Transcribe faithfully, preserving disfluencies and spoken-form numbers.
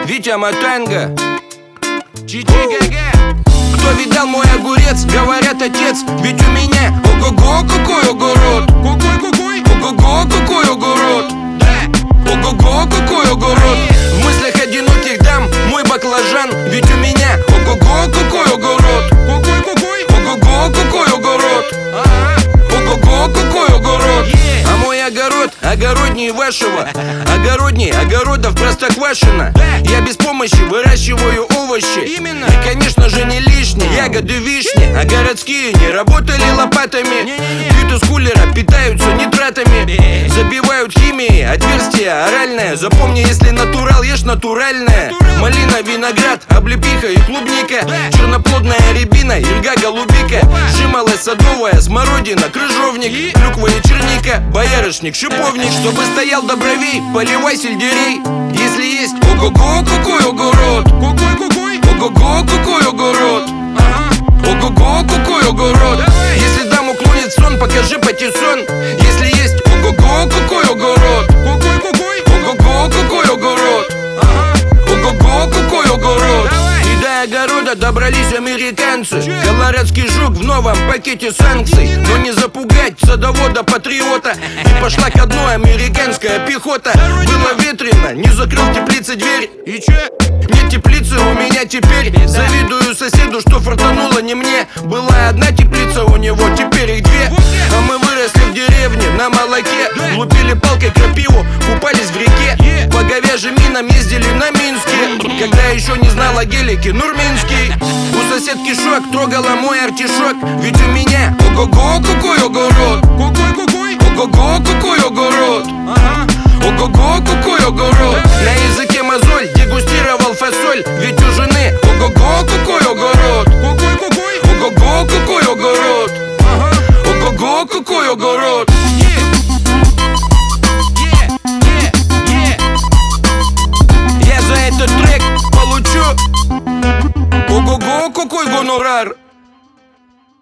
Витя Матанга. Кто видал мой огурец, говорят отец. Ведь у меня ого-го, какой огород. Ого-го, какой огород. Ого-го, какой огород. В мыслях одиноких дам мой баклажан. Ведь у меня ого-го, какой огород. Ого-го, какой огород. Ого-го, какой огород. А мой огород огороднее вашего. Огороднее огородов Простоквашино. Я без помощи выращиваю овощи. Именно. И, конечно же, не лишние ягоды, вишни. А городские не работали лопатами. Пьют из кулера, питаются нитратами. Забивают химией отверстие оральное. Запомни, если натурал, ешь натуральное. Малина, виноград, облепиха и клубника. Черноплодная рябина, ильга, голубика. Жимолость садовая, смородина, крыжовник. Клюква и черника, боярышник, шиповник. Чтобы стоял до бровей, поливай сельдерей. Если есть ого-го, какой огород. Ого-го, какой огород. Ого-го, какой огород. Если даму клонит сон, покажи патиссон. Если есть ого-го, какой огород. Ого-го, какой огород. Ого-го, какой огород. И до огорода добрались американцы. Колорадский жук в новом пакете санкций. Но не запугать садовода-патриота. И пошла ко дну американская пехота. Было ветрено, не закрыл теплицы дверь. И че? Нет теплицы у меня теперь. Завидую соседу, что фартануло не мне. Была одна теплица у него, теперь их две. А мы выросли в деревне на молоке. Лупили палкой крапиву, купались в реке. По говяжьим минам ездили на Минске. Когда еще не знала гелики Нурминский. У соседки шок, трогала мой артишок. Ведь у меня ого-го, какой огород. Ого-го, какой огород. Ого-го, какой огород. На языке мозоль, дегустировал фасоль. Ведь у жены ого-го, какой огород. Ого-го, какой огород. Ого-го, какой огород. Я за этот трек получу ого-го, какой гонорар.